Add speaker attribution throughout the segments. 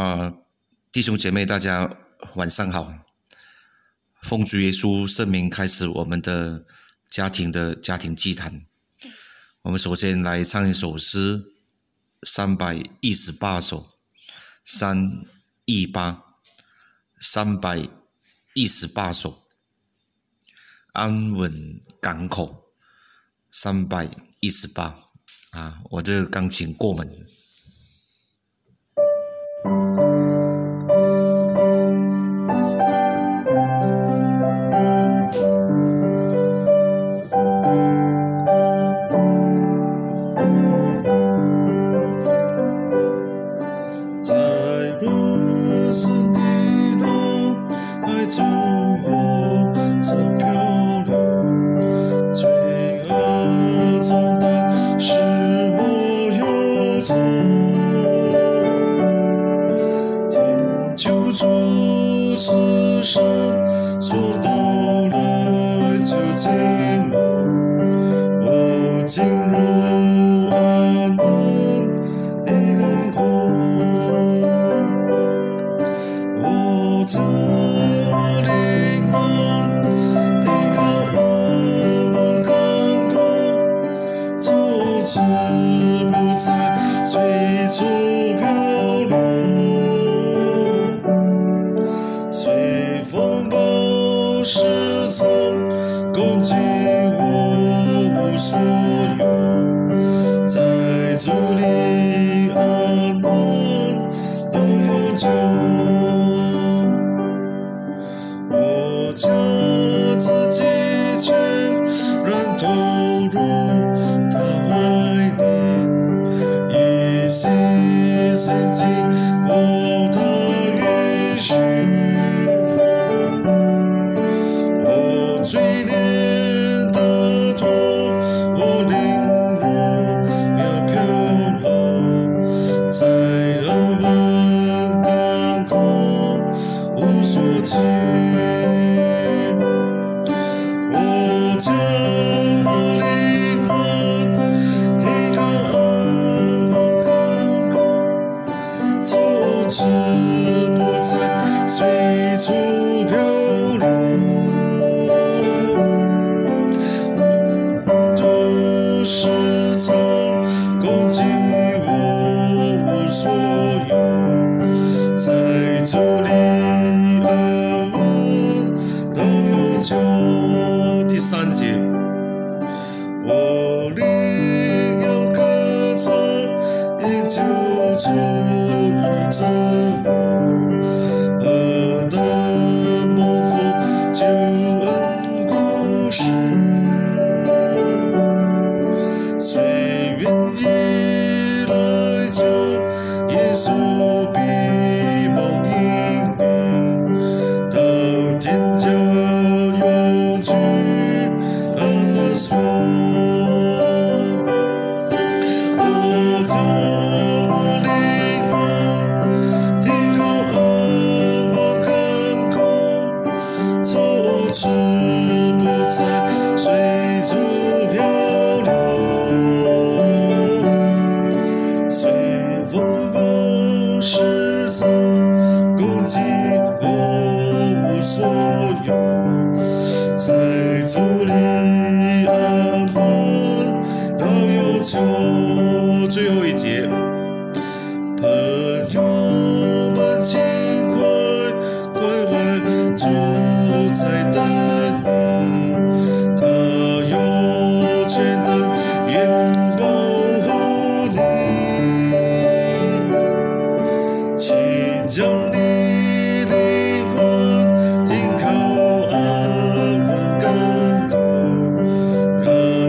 Speaker 1: 啊，弟兄姐妹，大家晚上好。奉主耶稣圣名开始我们的家庭祭坛。我们首先来唱一首诗，318首，318首，安稳港口318啊，我这个钢琴过门。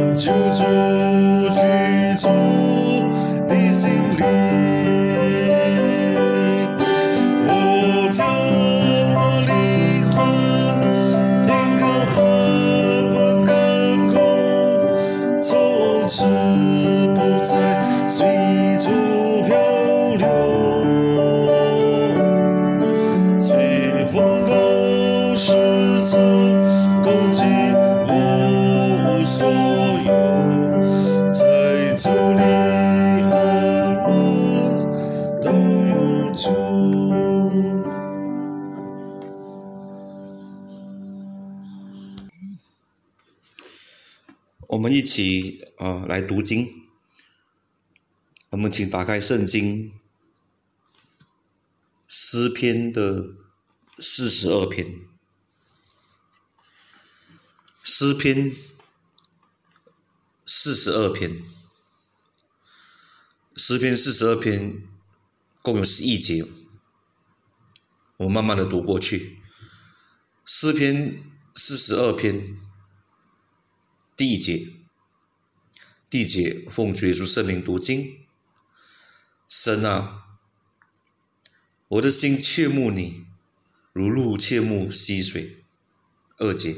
Speaker 2: 救主居住的心里。
Speaker 1: 们一起来读经。我们请打开圣经诗篇的42篇。诗篇42篇，诗篇42篇共有11节，我慢慢的读过去。诗篇42篇第1节，奉主耶稣圣名读经。神啊，我的心切慕你，如鹿切慕溪水。2节，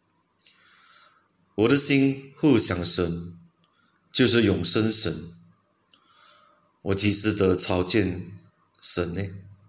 Speaker 1: 我的心互想神，就是永生神。我几时得朝见神呢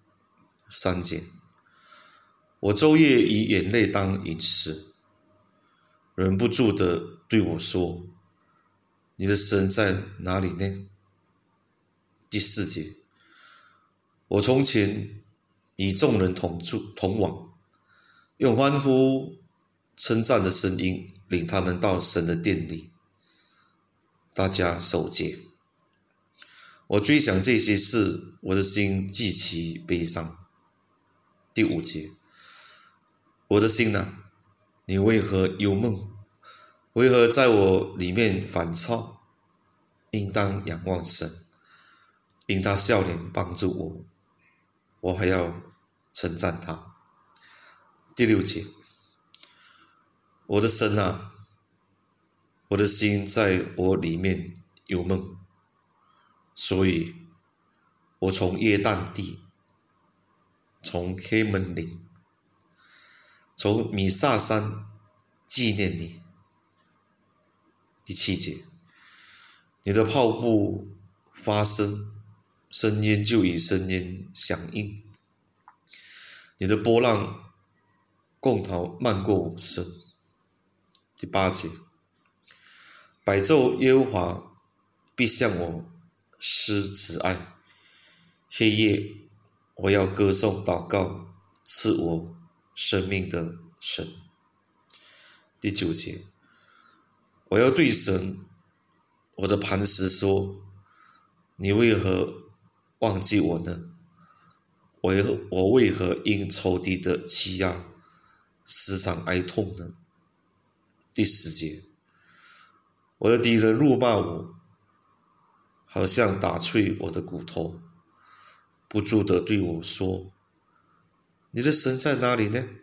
Speaker 1: ？3节，我昼夜以眼泪当饮食，忍不住地对我说，你的神在哪里呢？第4节，我从前与众人同往，用欢呼称赞的声音领他们到神的殿里，大家守节。我追想这些事，我的心极其悲伤。第5节，我的心啊，你为何忧闷？为何在我里面烦躁？应当仰望神，因他笑脸帮助我，我还要称赞他。第6节，我的神啊，我的心在我里面忧闷，所以我从约旦地，从黑门岭，从米萨山纪念你。第7节，你的瀑布发声，声音就与声音响应，你的波浪共同漫过我身。第8节，百昼耶和华必向我施慈爱，黑夜我要歌颂祷告赐我生命的神。第9节，我要对神我的磐石说，你为何忘记我呢？我为何因仇敌的欺压时常哀痛呢？第10节，我的敌人辱骂我，好像打碎我的骨头，不住地对我说，你的神在哪里呢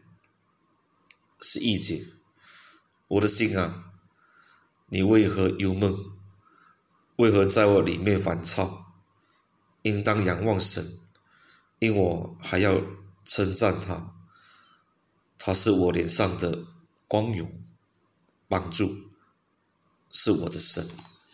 Speaker 1: ？11节，我的心啊，你为何忧闷？为何在我里面烦躁？应当仰望神，因我还要称赞他，他是我脸上的光荣，帮助，是我的神。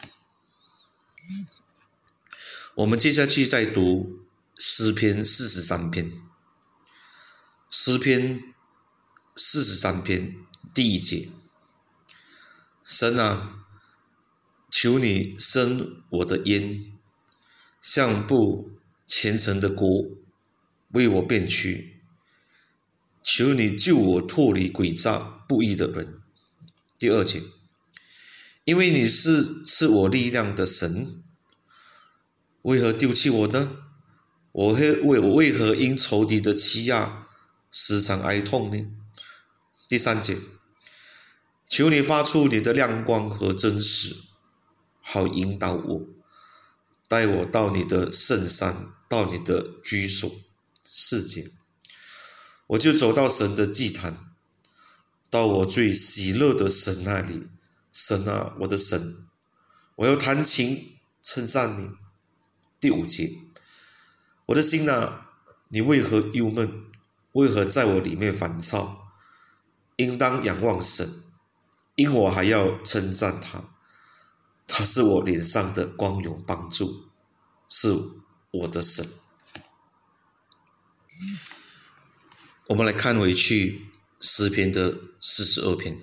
Speaker 1: 我们接下去再读诗篇43篇。诗篇43篇第1节，神啊，求你伸我的冤，向不虔诚的国为我辩屈，求你救我脱离诡诈不义的人。第2节，因为你是赐我力量的神，为何丢弃我呢？我为何因仇敌的欺压时常哀痛呢？第3节，求你发出你的亮光和真实，好引导我，带我到你的圣山，到你的居所。4节，我就走到神的祭坛，到我最喜乐的神那里。神啊，我的神，我要弹琴称赞你。第5节，我的心啊，你为何忧闷？为何在我里面烦躁？应当仰望神，因我还要称赞他，他是我脸上的光荣帮助，是我的神。我们来看回去诗篇的42篇。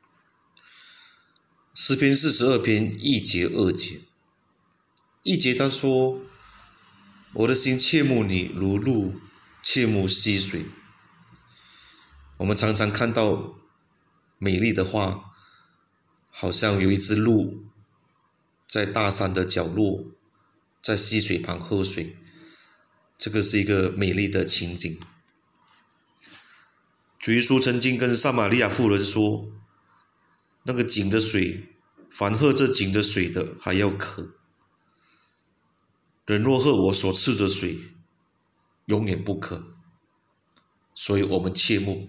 Speaker 1: 诗篇42篇1节2节。1节他说，我的心切慕你，如鹿切慕溪水。我们常常看到美丽的花， 好像有一只鹿在大山的角落，在溪水旁喝水，这个是一个美丽的情景。主耶稣曾经跟撒玛利亚妇人说，那个井的水，凡喝这井的水的还要渴，人若喝我所赐的水，永远不渴。所以我们切慕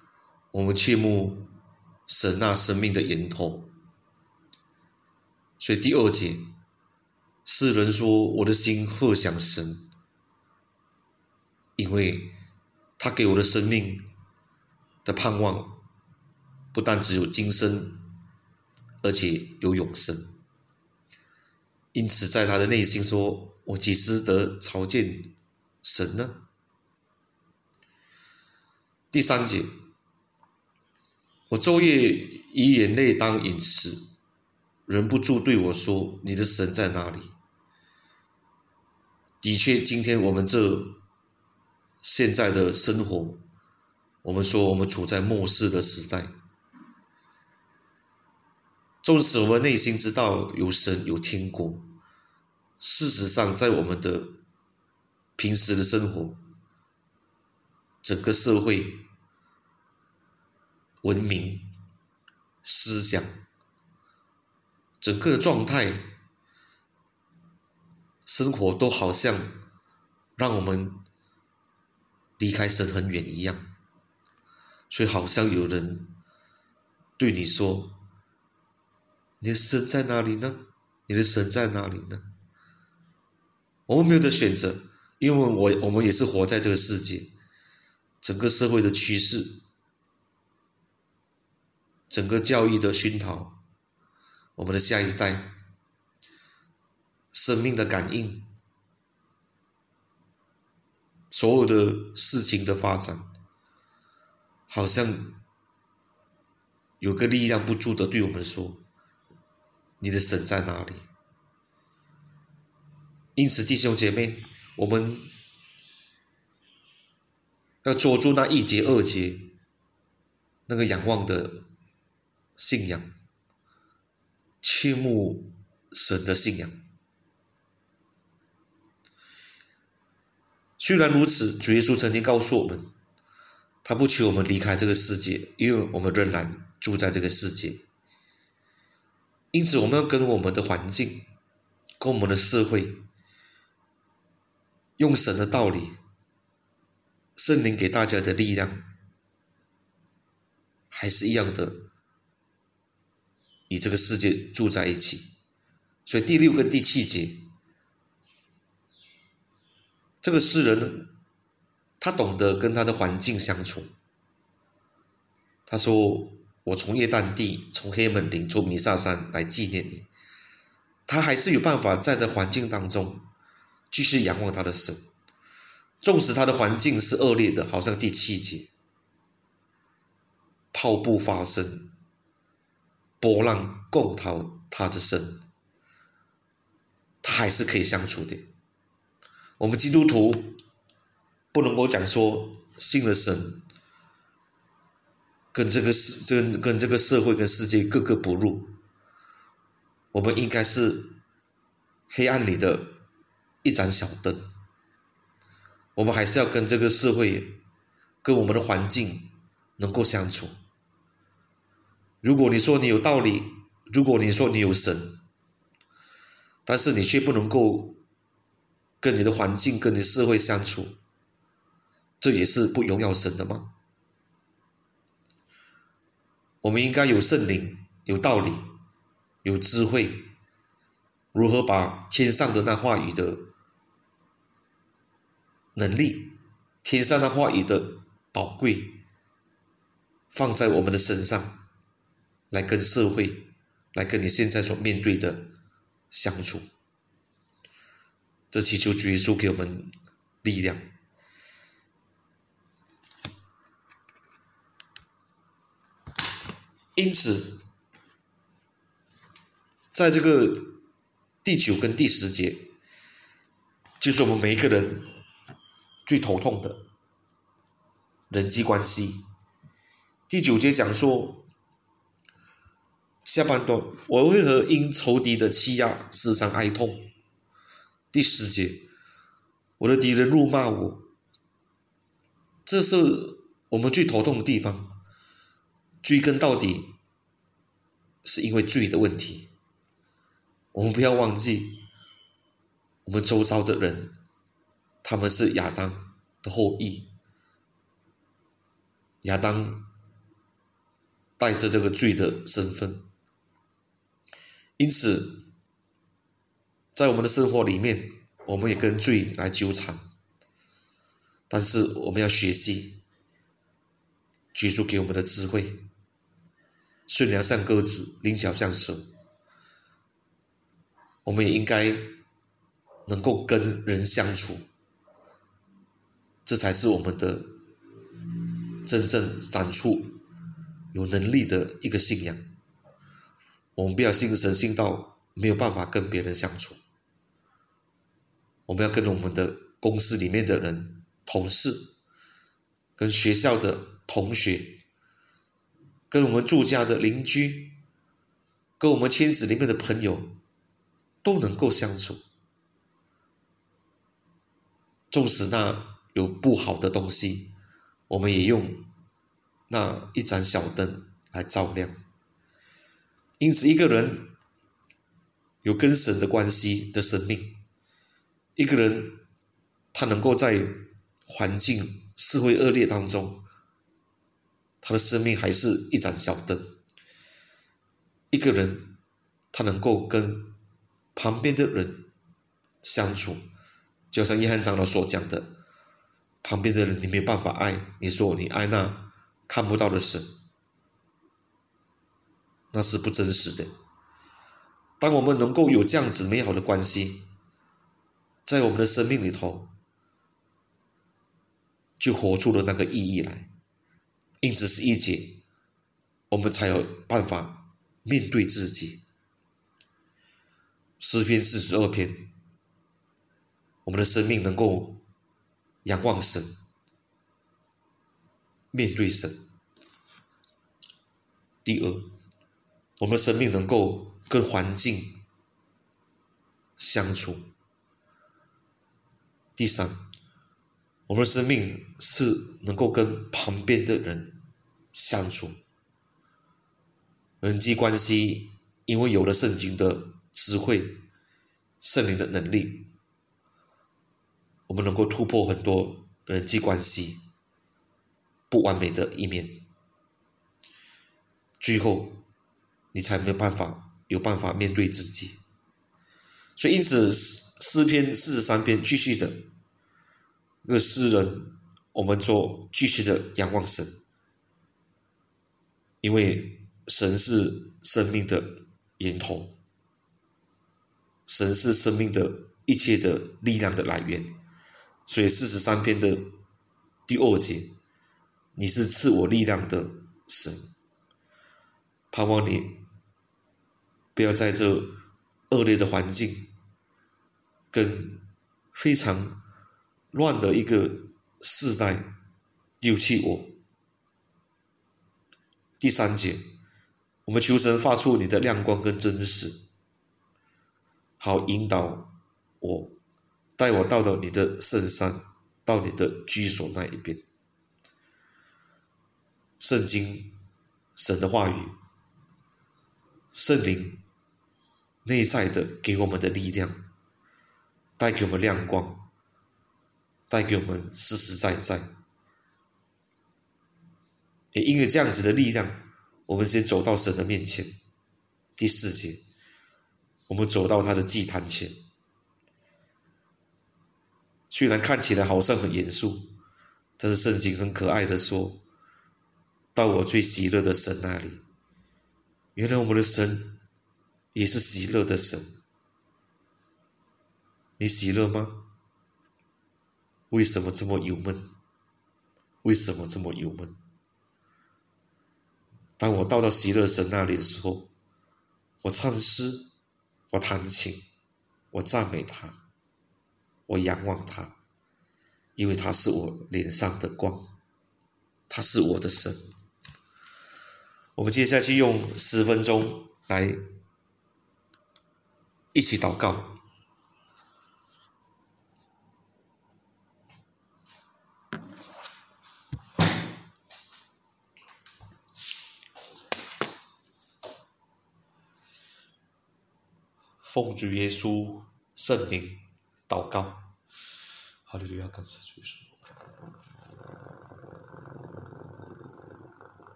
Speaker 1: 神那生命的源头。所以第2节，诗人说，我的心渴想神，因为他给我的生命的盼望不但只有今生，而且有永生。因此在他的内心说，我几时得朝见神呢？第3节，我昼夜以眼泪当饮食，忍不住对我说，你的神在哪里？的确，今天我们现在的生活，我们说我们处在末世的时代，纵使我们内心知道有神有天国，事实上在我们的平时的生活，整个社会、文明、思想，整个的状态、生活都好像让我们离开神很远一样。所以好像有人对你说，你的神在哪里呢？你的神在哪里呢？我们没有得选择，因为我们也是活在这个世界，整个社会的趋势，整个教育的熏陶，我们的下一代生命的感应，所有的事情的发展，好像有个力量不住的对我们说，你的神在哪里？因此弟兄姐妹，我们要捉住那1节2节那个仰望的信仰，切慕神的信仰。虽然如此，主耶稣曾经告诉我们，他不求我们离开这个世界，因为我们仍然住在这个世界。因此我们要跟我们的环境，跟我们的社会，用神的道理，圣灵给大家的力量，还是一样的与这个世界住在一起。所以第6跟第7节，这个诗人他懂得跟他的环境相处。他说，我从约旦地，从黑门岭，从弥撒山来纪念你。他还是有办法在这环境当中继续仰望他的神，纵使他的环境是恶劣的，好像第7节，瀑布发生，波浪攻讨他的身，他还是可以相处的。我们基督徒不能够讲说信了神，跟这个社会跟世界格格不入。我们应该是黑暗里的一盏小灯，我们还是要跟这个社会，跟我们的环境能够相处。如果你说你有道理，如果你说你有神，但是你却不能够跟你的环境跟你的社会相处，这也是不荣耀神的吗？我们应该有圣灵，有道理，有智慧，如何把天上的那话语的能力，天上那话语的宝贵放在我们的身上，来跟社会，来跟你现在所面对的相处。这祈求主耶稣给我们力量。因此在这个第9跟第10节，就是我们每一个人最头痛的人际关系。第9节讲说，
Speaker 2: 下半段，我为何因仇敌的欺压时常哀痛？第10节，我的敌人辱骂我，这是我们最头痛的地方。追根到底，是因为罪的问题。我们不要忘记，我们周遭的人，他们是亚当的后裔。亚当带着这个罪的身份，因此在我们的生活里面，我们也跟罪来纠缠。但是我们要学习耶稣给我们的智慧，顺良像鸽子，灵巧像蛇。我们也应该能够跟人相处，这才是我们的真正长出有能力的一个信仰。我们不要信神信到没有办法跟别人相处。我们要跟我们的公司里面的人、同事，跟学校的同学，跟我们住家的邻居，跟我们圈子里面的朋友都能够相处。纵使那有不好的东西，我们也用那一盏小灯来照亮。因此一个人有跟神的关系的生命，一个人他能够在环境社会恶劣当中，他的生命还是一盏小灯。一个人他能够跟旁边的人相处，就像约翰长老所讲的，旁边的人你没有办法爱，你说你爱那看不到的神，那是不真实的。当我们能够有这样子美好的关系，在我们的生命里头，就活出了那个意义来。因此11节，我们才有办法面对自己。诗篇42篇，我们的生命能够仰望神，面对神。第二，我们的生命能够跟环境相处。第三，我们的生命是能够跟旁边的人相处。人际关系因为有了圣经的智慧、圣灵的能力，我们能够突破很多人际关系不完美的一面。最后你才没有办法面对自己。所以因此诗篇43篇继续的这个诗人，我们说继续的仰望神，因为神是生命的源头，神是生命的一切的力量的来源。所以43篇的第2节，你是赐我力量的神。盼望你不要在这恶劣的环境跟非常乱的一个世代丢弃我。第3节，我们求神发出你的亮光跟真实，好引导我，带我到了你的圣山，到你的居所那一边。圣经，神的话语，圣灵内在的给我们的力量，带给我们亮光，带给我们实实在在。也因为这样子的力量，我们先走到神的面前。第4节，我们走到他的祭坛前。虽然看起来好像很严肃，但是圣经很可爱的说，到我最喜乐的神那里。原来我们的神也是喜乐的神。你喜乐吗？为什么这么忧闷？为什么这么忧闷？当我到喜乐神那里的时候，我唱诗，我弹琴，我赞美他，我仰望他，因为他是我脸上的光，他是我的神。我们接下去用10分钟来一起祷告。奉主耶稣圣名祷告，哈利路亚，感谢主耶稣。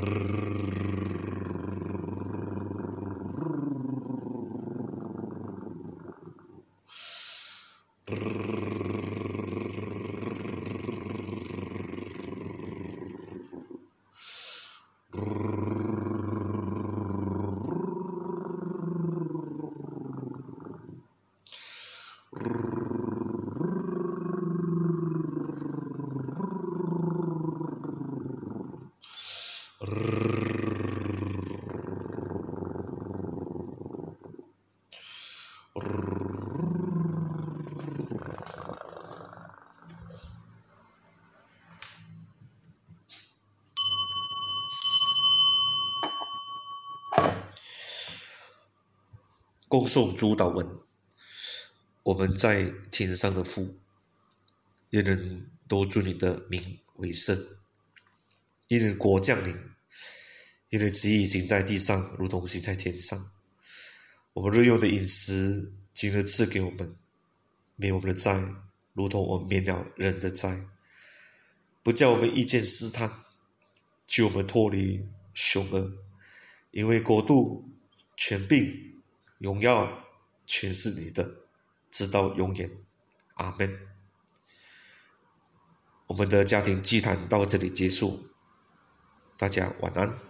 Speaker 2: 恭送主祷文。我们在天上的父，愿人都尊你的名为圣，愿人国降临，愿人旨意行在地上，如同行在天上。我们日用的饮食，今日赐给我们，免我们的债，如同我们免了人的债，不叫我们遇见试探，救我们脱离凶恶。因为国度、权柄、荣耀，全是你的，直到永远。阿们。我们的家庭祭坛到这里结束，大家晚安。